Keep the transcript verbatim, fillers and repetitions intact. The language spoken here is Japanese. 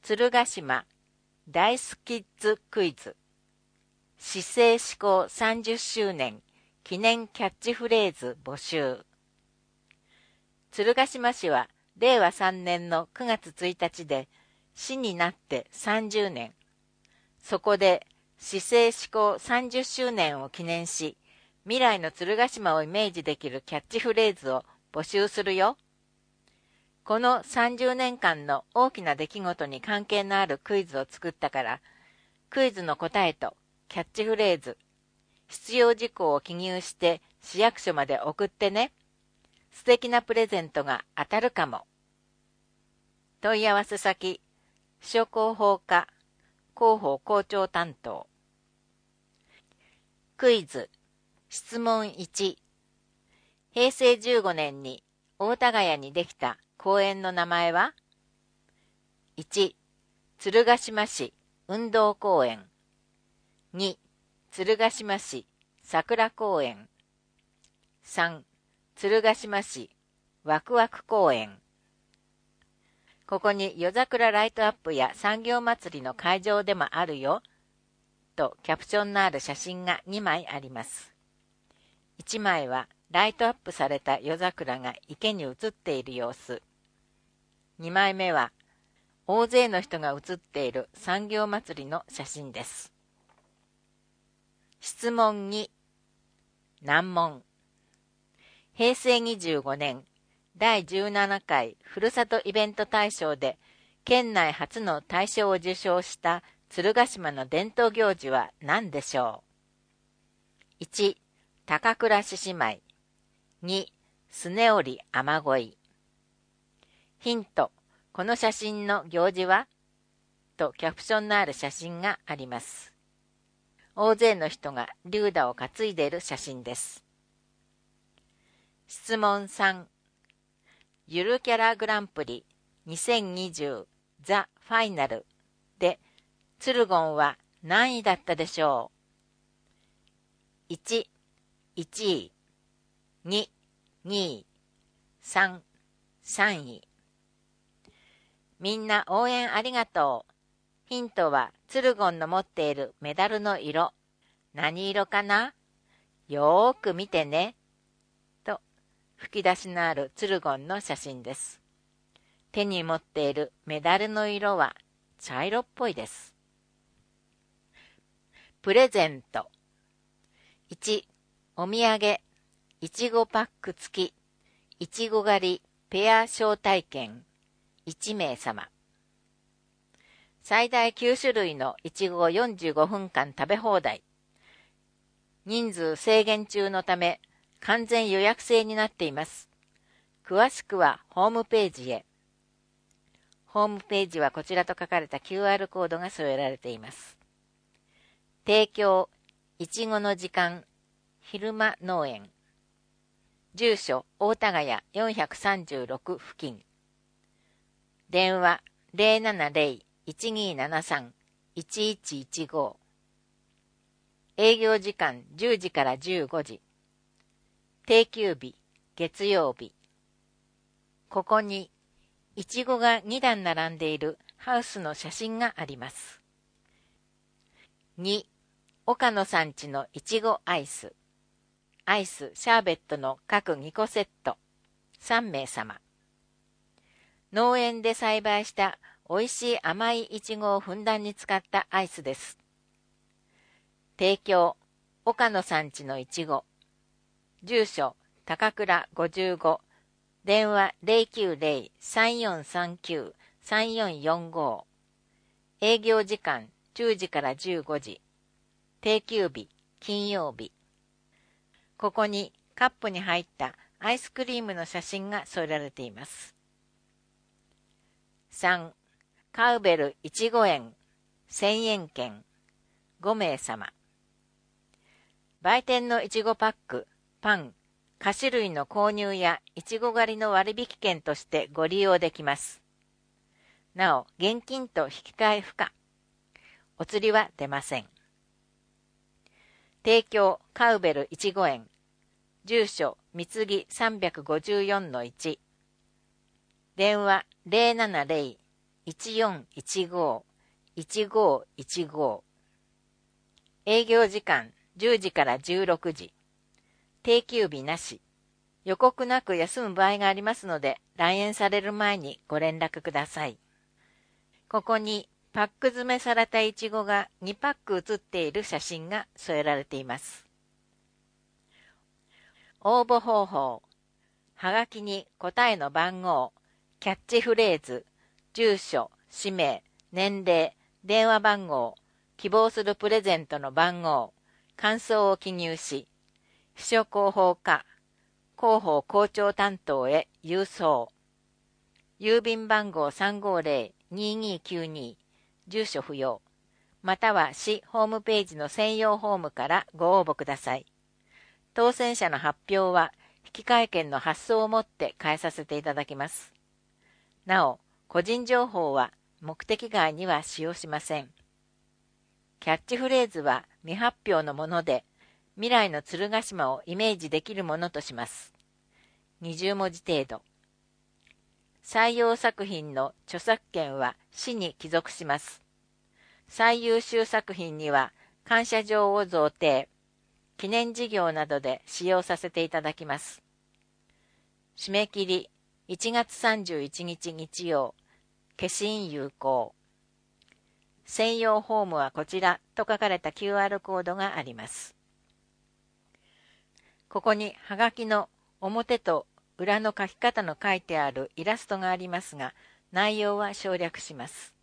鶴ヶ島大好きッズクイズ市政施行さんじゅっしゅうねん記念キャッチフレーズ募集。鶴ヶ島市はれいわさんねんのくがつついたちで市になってさんじゅうねん。そこで市政施行さんじゅっしゅうねんを記念し、未来の鶴ヶ島をイメージできるキャッチフレーズを募集するよ。このさんじゅうねんかんの大きな出来事に関係のあるクイズを作ったから、クイズの答えとキャッチフレーズ、必要事項を記入して市役所まで送ってね。素敵なプレゼントが当たるかも。問い合わせ先、秘書広報課、広報校長担当。クイズ、質問いち。へいせいじゅうごねんに大田ヶ谷にできた公園の名前は ?いち. 鶴ヶ島市運動公園。に. 鶴ヶ島市桜公園。さん. 鶴ヶ島市ワクワク公園。ここに夜桜ライトアップや産業祭りの会場でもあるよとキャプションのある写真がにまいあります。いちまいはライトアップされた夜桜が池に映っている様子。にまいめは大勢の人が写っている産業祭りの写真です。質問に。難問。へいせいにじゅうごねんだいじゅうななかいふるさとイベント大賞で県内初の大賞を受賞した鶴ヶ島の伝統行事は何でしょう。いち. 高倉獅子舞。に. すねおり雨乞い。ヒント、この写真の行事はとキャプションのある写真があります。大勢の人がリューダを担いでいる写真です。質問さん。ゆるキャラグランプリにせんにじゅうザ・ファイナルでツルゴンは何位だったでしょう。いち、いちい。に、にい。さん、さんい。みんな応援ありがとう。ヒントはツルゴンの持っているメダルの色。何色かな？よーく見てね。と吹き出しのあるツルゴンの写真です。手に持っているメダルの色は茶色っぽいです。プレゼント。いち. お土産いちごパック付きいちご狩りペア招待券いちめいさま。最大きゅうしゅるいのいちごをよんじゅうごふんかん食べ放題。人数制限中のため完全予約制になっています。詳しくはホームページへ。ホームページはこちらと書かれた キューアール コードが添えられています。提供、いちごの時間、昼間農園。住所、大田ヶ谷よんひゃくさんじゅうろく付近。電話、ゼロななゼロ いちにーななさん いちいちいちご。営業時間じゅうじからじゅうごじ。定休日、月曜日。ここに、いちごがにだん並んでいるハウスの写真があります。に. 岡野さんちのいちごアイス。アイス、シャーベットの各にこセット。さんめいさま。農園で栽培した美味しい甘いいちごをふんだんに使ったアイスです。提供、岡野さんちのいちご。住所、高倉ごじゅうご。電話 ゼロきゅうゼロ さんよんさんきゅう さんよんよんご。営業時間じゅうじからじゅうごじ。定休日、金曜日。ここにカップに入ったアイスクリームの写真が添えられています。さん. カウベルいちご園せんえん券ごめいさま。売店のいちごパック、パン、菓子類の購入やいちご狩りの割引券としてご利用できます。なお、現金と引き換え不可。お釣りは出ません。提供、カウベルいちご園。住所、三つ木 さんびゃくごじゅうよんのいち。電話 ゼロななゼロいちよんいちご いちごいちご。営業時間じゅうじからじゅうろくじ。定休日なし。予告なく休む場合がありますので、来園される前にご連絡ください。ここにパック詰めされたイチゴがにパック写っている写真が添えられています。応募方法。はがきに答えの番号、キャッチフレーズ、住所、氏名、年齢、電話番号、希望するプレゼントの番号、感想を記入し、秘書広報課、広報校長担当へ郵送。郵便番号 さんごゼロ ににきゅうに、住所不要。または市ホームページの専用ホームからご応募ください。当選者の発表は、引換券の発送をもって返させていただきます。なお、個人情報は目的外には使用しません。キャッチフレーズは未発表のもので、未来の鶴ヶ島をイメージできるものとします。にじゅう文字程度。採用作品の著作権は市に帰属します。最優秀作品には感謝状を贈呈、記念事業などで使用させていただきます。締め切りいちがつさんじゅういちにち日曜、消印有効。専用フォームはこちらと書かれた キューアール コードがあります。ここにはがきの表と裏の書き方の書いてあるイラストがありますが、内容は省略します。